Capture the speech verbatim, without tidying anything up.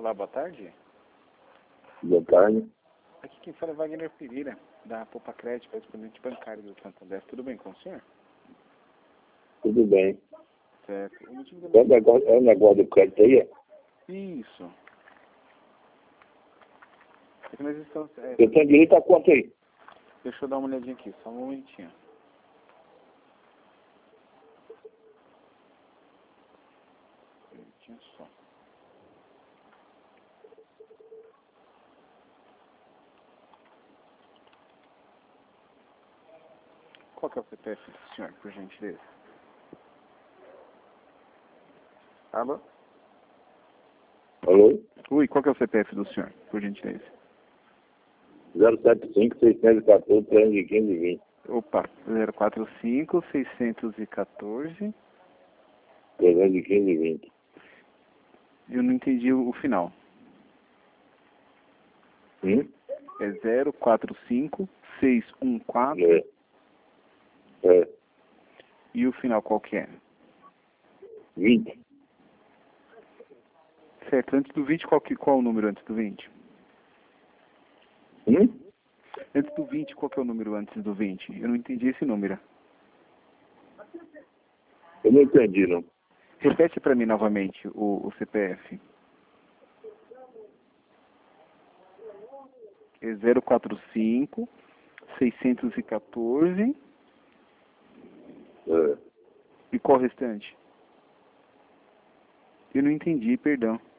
Olá, boa tarde. Boa tarde. Aqui quem fala é Wagner Pereira, da Poupa Crédito, correspondente bancário do Santander. Tudo bem com o senhor? Tudo bem. Certo. O motivo da É o negócio, é o negócio do crédito aí? É? Isso. É que nós estamos... É, Eu tenho direito a quanto aí? deixa eu dar uma olhadinha aqui, só um momentinho. Um momentinho só. Qual que é o C P F do senhor, por gentileza? Alô? Alô? Oi, qual que é o C P F do senhor, por gentileza? zero sete cinco, seiscentos e quatorze, trezentos e quinze, vinte. Opa, zero quatro cinco, seiscentos e quatorze. trezentos e quinze, vinte. Eu não entendi o, o final. Hum? É zero quatro cinco, seis um quatro. É. É. E o final qual que é? vinte. Certo, antes do vinte, qual, que, qual é o número antes do vinte? Hum? Antes do vinte, qual que é o número antes do vinte? Eu não entendi esse número. Eu não entendi, não. Repete para mim novamente o, o C P F. É zero quatro cinco, seiscentos e quatorze. É. E qual o restante? Eu não entendi, perdão.